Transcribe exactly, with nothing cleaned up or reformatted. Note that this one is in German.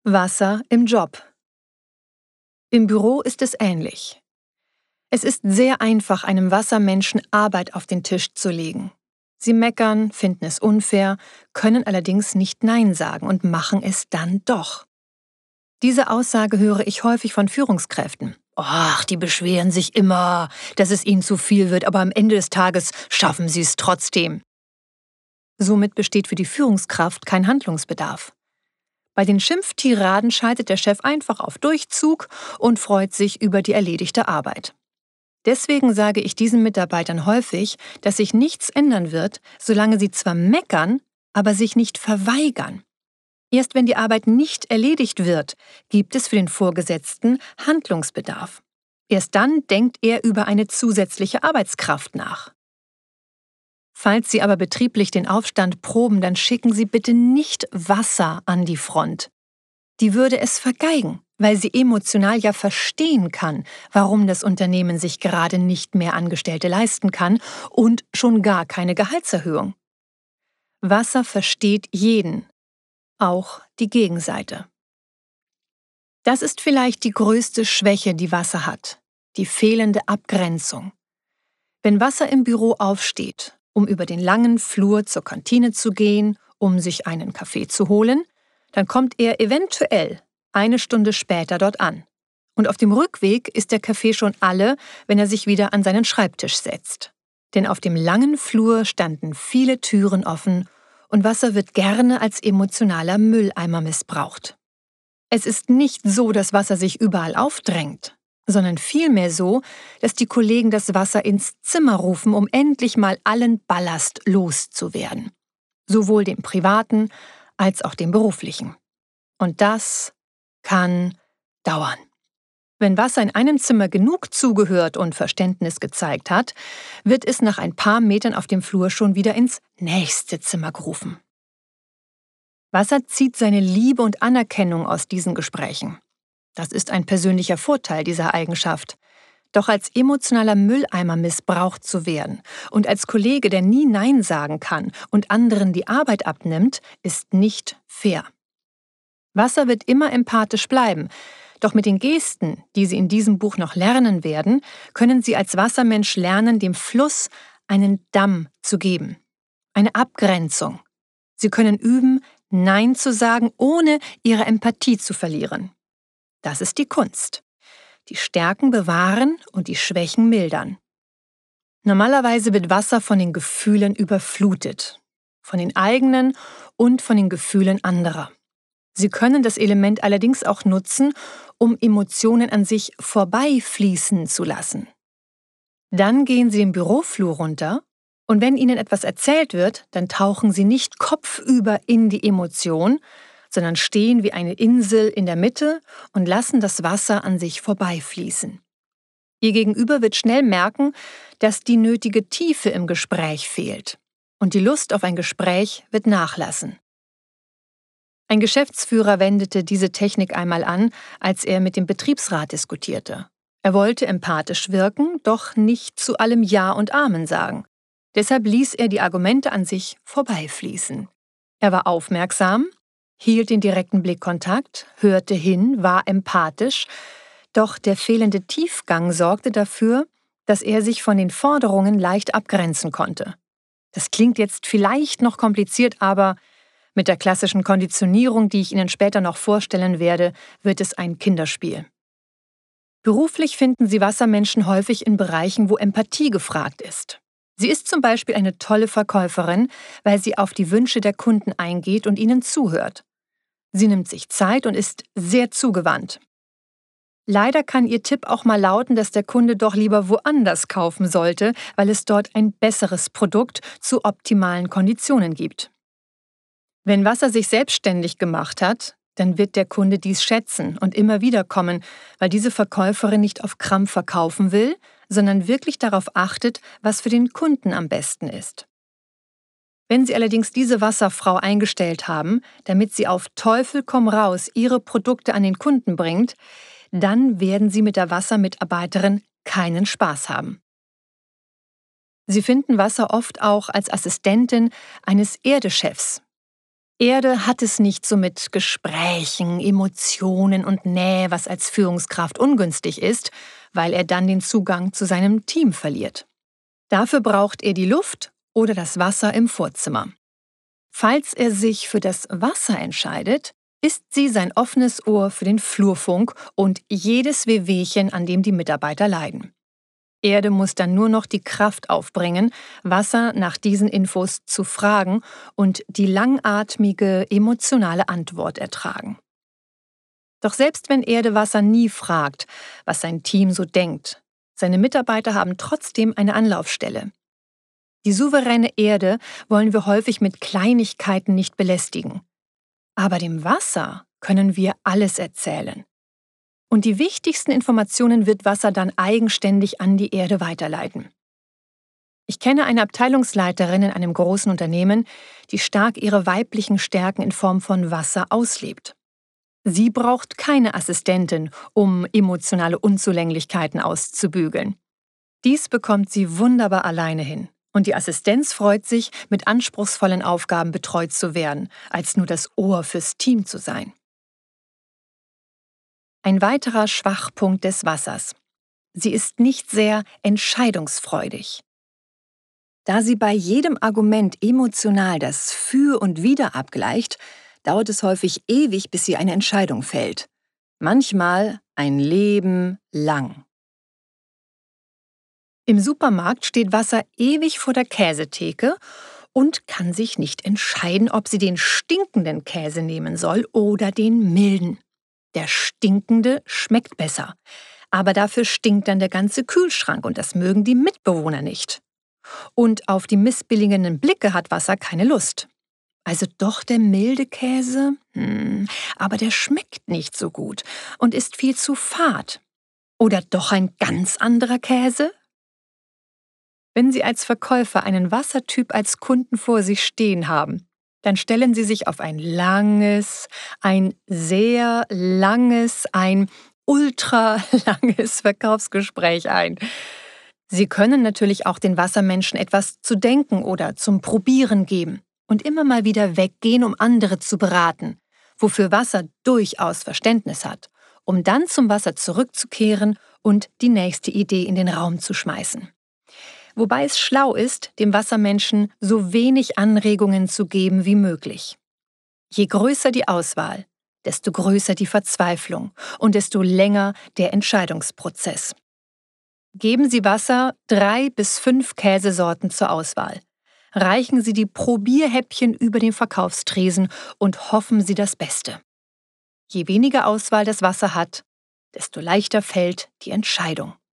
Wasser im Job. Im Büro ist es ähnlich. Es ist sehr einfach, einem Wassermenschen Arbeit auf den Tisch zu legen. Sie meckern, finden es unfair, können allerdings nicht Nein sagen und machen es dann doch. Diese Aussage höre ich häufig von Führungskräften. Ach, die beschweren sich immer, dass es ihnen zu viel wird, aber am Ende des Tages schaffen sie es trotzdem. Somit besteht für die Führungskraft kein Handlungsbedarf. Bei den Schimpftiraden schaltet der Chef einfach auf Durchzug und freut sich über die erledigte Arbeit. Deswegen sage ich diesen Mitarbeitern häufig, dass sich nichts ändern wird, solange sie zwar meckern, aber sich nicht verweigern. Erst wenn die Arbeit nicht erledigt wird, gibt es für den Vorgesetzten Handlungsbedarf. Erst dann denkt er über eine zusätzliche Arbeitskraft nach. Falls Sie aber betrieblich den Aufstand proben, dann schicken Sie bitte nicht Wasser an die Front. Die würde es vergeigen, weil sie emotional ja verstehen kann, warum das Unternehmen sich gerade nicht mehr Angestellte leisten kann und schon gar keine Gehaltserhöhung. Wasser versteht jeden, auch die Gegenseite. Das ist vielleicht die größte Schwäche, die Wasser hat, die fehlende Abgrenzung. Wenn Wasser im Büro aufsteht, um über den langen Flur zur Kantine zu gehen, um sich einen Kaffee zu holen, dann kommt er eventuell eine Stunde später dort an. Und auf dem Rückweg ist der Kaffee schon alle, wenn er sich wieder an seinen Schreibtisch setzt. Denn auf dem langen Flur standen viele Türen offen und Wasser wird gerne als emotionaler Mülleimer missbraucht. Es ist nicht so, dass Wasser sich überall aufdrängt, sondern vielmehr so, dass die Kollegen das Wasser ins Zimmer rufen, um endlich mal allen Ballast loszuwerden. Sowohl dem privaten als auch dem beruflichen. Und das kann dauern. Wenn Wasser in einem Zimmer genug zugehört und Verständnis gezeigt hat, wird es nach ein paar Metern auf dem Flur schon wieder ins nächste Zimmer gerufen. Wasser zieht seine Liebe und Anerkennung aus diesen Gesprächen. Das ist ein persönlicher Vorteil dieser Eigenschaft. Doch als emotionaler Mülleimer missbraucht zu werden und als Kollege, der nie Nein sagen kann und anderen die Arbeit abnimmt, ist nicht fair. Wasser wird immer empathisch bleiben, doch mit den Gesten, die Sie in diesem Buch noch lernen werden, können Sie als Wassermensch lernen, dem Fluss einen Damm zu geben, eine Abgrenzung. Sie können üben, Nein zu sagen, ohne Ihre Empathie zu verlieren. Das ist die Kunst. Die Stärken bewahren und die Schwächen mildern. Normalerweise wird Wasser von den Gefühlen überflutet, von den eigenen und von den Gefühlen anderer. Sie können das Element allerdings auch nutzen, um Emotionen an sich vorbeifließen zu lassen. Dann gehen Sie den Büroflur runter und wenn Ihnen etwas erzählt wird, dann tauchen Sie nicht kopfüber in die Emotion, sondern stehen wie eine Insel in der Mitte und lassen das Wasser an sich vorbeifließen. Ihr Gegenüber wird schnell merken, dass die nötige Tiefe im Gespräch fehlt und die Lust auf ein Gespräch wird nachlassen. Ein Geschäftsführer wendete diese Technik einmal an, als er mit dem Betriebsrat diskutierte. Er wollte empathisch wirken, doch nicht zu allem Ja und Amen sagen. Deshalb ließ er die Argumente an sich vorbeifließen. Er war aufmerksam, hielt den direkten Blickkontakt, hörte hin, war empathisch, doch der fehlende Tiefgang sorgte dafür, dass er sich von den Forderungen leicht abgrenzen konnte. Das klingt jetzt vielleicht noch kompliziert, aber mit der klassischen Konditionierung, die ich Ihnen später noch vorstellen werde, wird es ein Kinderspiel. Beruflich finden Sie Wassermenschen häufig in Bereichen, wo Empathie gefragt ist. Sie ist zum Beispiel eine tolle Verkäuferin, weil sie auf die Wünsche der Kunden eingeht und ihnen zuhört. Sie nimmt sich Zeit und ist sehr zugewandt. Leider kann ihr Tipp auch mal lauten, dass der Kunde doch lieber woanders kaufen sollte, weil es dort ein besseres Produkt zu optimalen Konditionen gibt. Wenn Wasser sich selbstständig gemacht hat, dann wird der Kunde dies schätzen und immer wieder kommen, weil diese Verkäuferin nicht auf Krampf verkaufen will, sondern wirklich darauf achtet, was für den Kunden am besten ist. Wenn Sie allerdings diese Wasserfrau eingestellt haben, damit sie auf Teufel komm raus ihre Produkte an den Kunden bringt, dann werden Sie mit der Wassermitarbeiterin keinen Spaß haben. Sie finden Wasser oft auch als Assistentin eines Erdechefs. Erde hat es nicht so mit Gesprächen, Emotionen und Nähe, was als Führungskraft ungünstig ist, weil er dann den Zugang zu seinem Team verliert. Dafür braucht er die Luft oder das Wasser im Vorzimmer. Falls er sich für das Wasser entscheidet, ist sie sein offenes Ohr für den Flurfunk und jedes Wehwehchen, an dem die Mitarbeiter leiden. Erde muss dann nur noch die Kraft aufbringen, Wasser nach diesen Infos zu fragen und die langatmige, emotionale Antwort ertragen. Doch selbst wenn Erde Wasser nie fragt, was sein Team so denkt, seine Mitarbeiter haben trotzdem eine Anlaufstelle. Die souveräne Erde wollen wir häufig mit Kleinigkeiten nicht belästigen. Aber dem Wasser können wir alles erzählen. Und die wichtigsten Informationen wird Wasser dann eigenständig an die Erde weiterleiten. Ich kenne eine Abteilungsleiterin in einem großen Unternehmen, die stark ihre weiblichen Stärken in Form von Wasser auslebt. Sie braucht keine Assistentin, um emotionale Unzulänglichkeiten auszubügeln. Dies bekommt sie wunderbar alleine hin. Und die Assistenz freut sich, mit anspruchsvollen Aufgaben betreut zu werden, als nur das Ohr fürs Team zu sein. Ein weiterer Schwachpunkt des Wassers. Sie ist nicht sehr entscheidungsfreudig. Da sie bei jedem Argument emotional das Für und Wider abgleicht, dauert es häufig ewig, bis sie eine Entscheidung fällt. Manchmal ein Leben lang. Im Supermarkt steht Wasser ewig vor der Käsetheke und kann sich nicht entscheiden, ob sie den stinkenden Käse nehmen soll oder den milden. Der stinkende schmeckt besser, aber dafür stinkt dann der ganze Kühlschrank und das mögen die Mitbewohner nicht. Und auf die missbilligenden Blicke hat Wasser keine Lust. Also doch der milde Käse? Hm, aber der schmeckt nicht so gut und ist viel zu fad. Oder doch ein ganz anderer Käse? Wenn Sie als Verkäufer einen Wassertyp als Kunden vor sich stehen haben, dann stellen Sie sich auf ein langes, ein sehr langes, ein ultra langes Verkaufsgespräch ein. Sie können natürlich auch den Wassermenschen etwas zu denken oder zum Probieren geben und immer mal wieder weggehen, um andere zu beraten, wofür Wasser durchaus Verständnis hat, um dann zum Wasser zurückzukehren und die nächste Idee in den Raum zu schmeißen. Wobei es schlau ist, dem Wassermenschen so wenig Anregungen zu geben wie möglich. Je größer die Auswahl, desto größer die Verzweiflung und desto länger der Entscheidungsprozess. Geben Sie Wasser drei bis fünf Käsesorten zur Auswahl. Reichen Sie die Probierhäppchen über den Verkaufstresen und hoffen Sie das Beste. Je weniger Auswahl das Wasser hat, desto leichter fällt die Entscheidung.